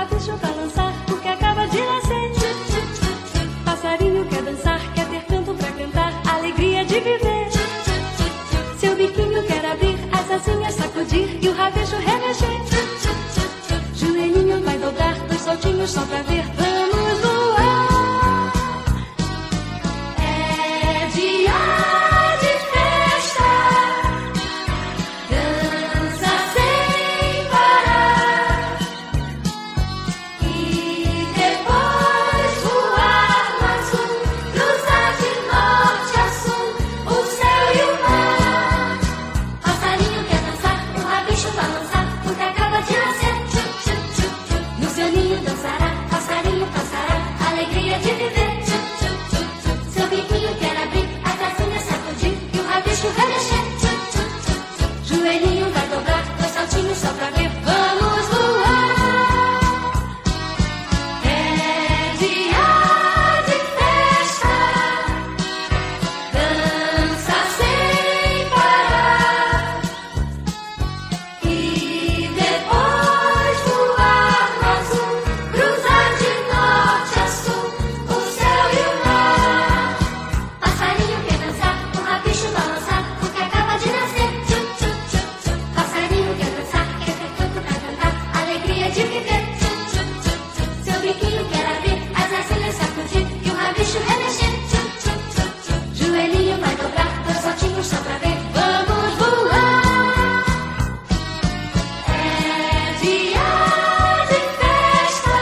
rabicho balançar, porque acaba de nascer. Passarinho quer dançar, quer ter canto pra cantar, alegria de viver. Seu biquinho quer abrir, as asinhas sacudir e o rabicho remexer. Joelhinho vai dobrar, dois saltinhos só pra ver, vamos voar. É dia de festa, dança sem parar, e depois voar no azul, cruzar de norte a sul, o céu e o mar. Passarinho quer dançar, o rabicho balançar, porque acaba de nascer. No seu ninho dançará, passarinho passará, alegria de viver. Seu biquinho quer abrir, as asinhas sacudir e o rabicho remexer. Joelhinho vai dobrar, dois saltinhos só pra ver, vamos voar. É dia de festa, dança sem parar, e depois voar no azul, cruzar de norte a sul, o céu e o mar. Passarinho quer dançar, o rabicho balançar, porque acaba de nascer. Passarinho quer dançar, quer ter canto pra cantar, alegria de viver. Seu biquinho quer abrir, as asinhas sacudir e o rabicho remexer. Joelhinho vai dobrar, dois saltinhos só pra ver, vamos voar. É dia de festa,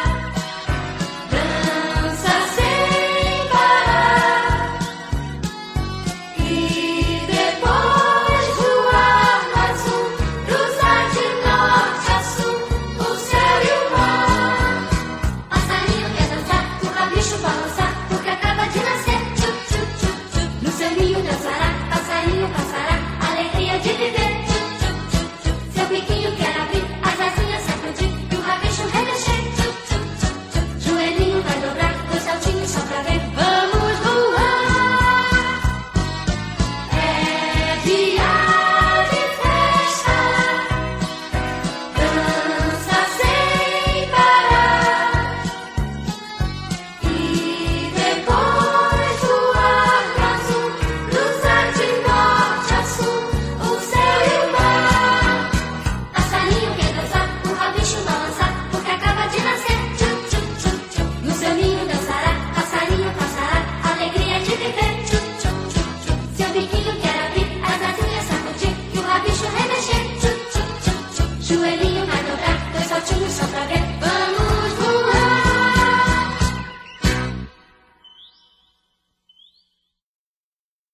dança sem parar, e depois voar no azul, cruzar de norte a sul, o céu e o mar. Passarinho quer dançar, o rabicho balançar, porque acaba de nascer. No seu ninho dançará, passarinho passará, alegria de viver. Seu biquinho quer abrir, as asinhas sacudir e o rabicho remexer. Joelhinho vai dobrar, dois saltinhos só pra ver, vamos voar. É dia de festa, dança sem parar, e depois voar no azul, cruzar de norte a sul, o céu e o mar. Passarinho quer dançar, o rabicho balançar, porque acaba de nascer. No seu ninho dançará, passarinho passará, alegria de viver. Seu biquinho quer abrir, as asinhas sacudir e o rabicho remexer. Joelhinho vai dobrar, dois saltinhos só pra ver,